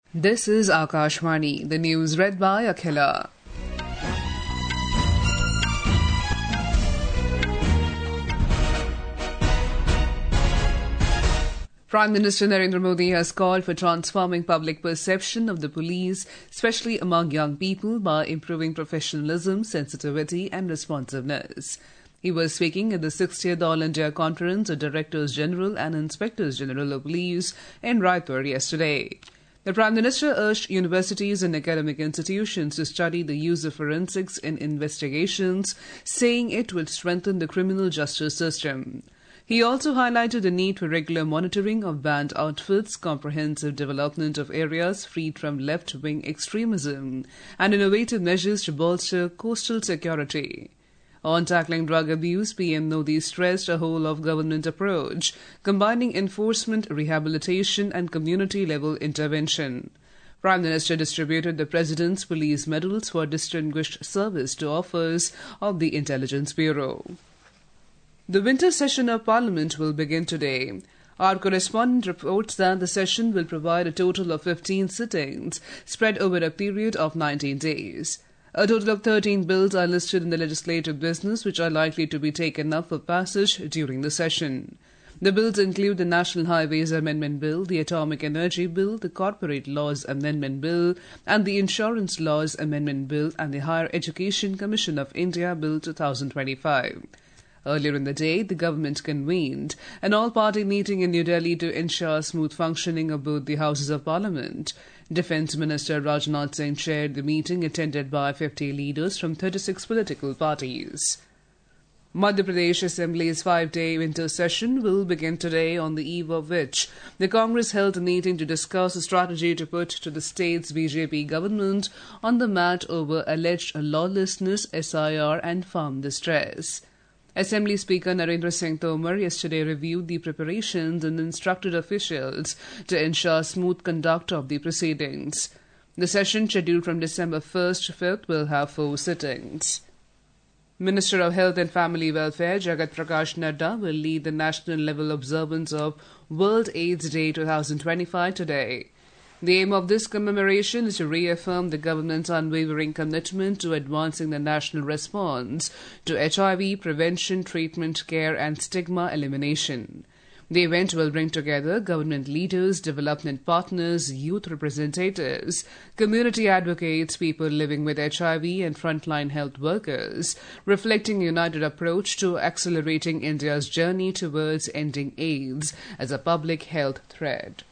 This is Akashvani, the news read by Akhila. Prime Minister Narendra Modi has called for transforming public perception of the police, especially among young people, by improving professionalism, sensitivity and responsiveness. He was speaking at the 60th All India Conference of Directors General and Inspectors General of Police in Raipur yesterday. The Prime Minister urged universities and academic institutions to study the use of forensics in investigations, saying it would strengthen the criminal justice system. He also highlighted the need for regular monitoring of banned outfits, comprehensive development of areas freed from left-wing extremism, and innovative measures to bolster coastal security. On tackling drug abuse, PM Modi stressed a whole-of-government approach, combining enforcement, rehabilitation and community-level intervention. Prime Minister distributed the President's Police Medals for distinguished service to officers of the Intelligence Bureau. The winter session of Parliament will begin today. Our correspondent reports that the session will provide a total of 15 sittings, spread over a period of 19 days. A total of 13 bills are listed in the legislative business which are likely to be taken up for passage during the session. The bills include the National Highways Amendment Bill, the Atomic Energy Bill, the Corporate Laws Amendment Bill, and the Insurance Laws Amendment Bill and the Higher Education Commission of India Bill 2025. Earlier in the day, the government convened an all-party meeting in New Delhi to ensure smooth functioning of both the Houses of Parliament. Defence Minister Rajnath Singh chaired the meeting, attended by 50 leaders from 36 political parties. Madhya Pradesh Assembly's 5-day winter session will begin today, on the eve of which the Congress held a meeting to discuss a strategy to put to the state's BJP government on the mat over alleged lawlessness, SIR and farm distress. Assembly Speaker Narendra Singh Tomar yesterday reviewed the preparations and instructed officials to ensure smooth conduct of the proceedings. The session, scheduled from December 1st to 5th, will have 4 sittings. Minister of Health and Family Welfare Jagat Prakash Nadda will lead the national-level observance of World AIDS Day 2025 today. The aim of this commemoration is to reaffirm the government's unwavering commitment to advancing the national response to HIV prevention, treatment, care and stigma elimination. The event will bring together government leaders, development partners, youth representatives, community advocates, people living with HIV and frontline health workers, reflecting a united approach to accelerating India's journey towards ending AIDS as a public health threat.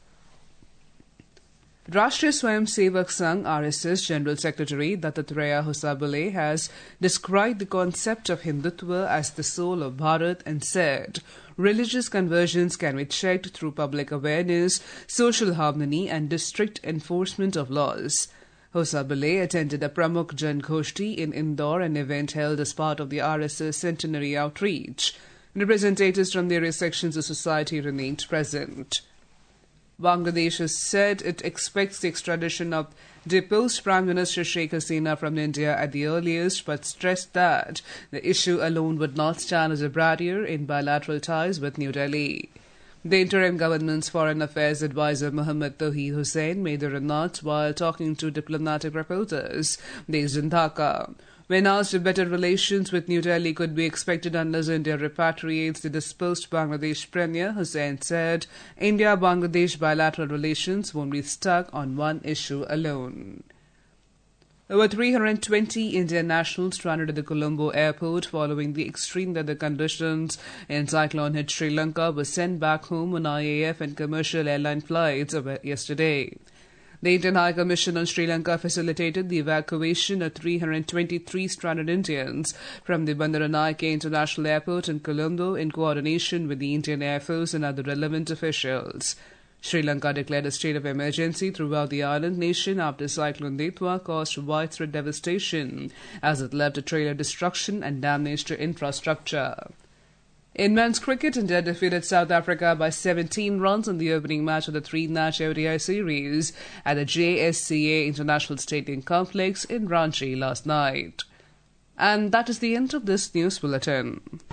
Rashtriya Swayamsevak Sangh RSS General Secretary Dattatreya Hosabale has described the concept of Hindutva as the soul of Bharat and said, religious conversions can be checked through public awareness, social harmony and strict enforcement of laws. Hosabale attended a Pramukh Jan Goshti in Indore, an event held as part of the RSS centenary outreach. Representatives from various sections of society remained present. Bangladesh has said it expects the extradition of deposed Prime Minister Sheikh Hasina from India at the earliest, but stressed that the issue alone would not stand as a barrier in bilateral ties with New Delhi. The interim government's foreign affairs advisor Mohammad Tauheed Hussain made the remarks while talking to diplomatic reporters based in Dhaka. When asked if better relations with New Delhi could be expected unless India repatriates the disposed Bangladesh Premier, Hussain said India-Bangladesh bilateral relations won't be stuck on one issue alone. Over 320 Indian nationals stranded at the Colombo airport following the extreme weather conditions in cyclone-hit Sri Lanka were sent back home on IAF and commercial airline flights yesterday. The Indian High Commission on Sri Lanka facilitated the evacuation of 323 stranded Indians from the Bandaranaike International Airport in Colombo in coordination with the Indian Air Force and other relevant officials. Sri Lanka declared a state of emergency throughout the island nation after Cyclone Detwa caused widespread devastation as it left a trail of destruction and damage to infrastructure. In men's cricket, India defeated South Africa by 17 runs in the opening match of the 3-match ODI series at the JSCA International Stadium Complex in Ranchi last night. And that is the end of this news bulletin.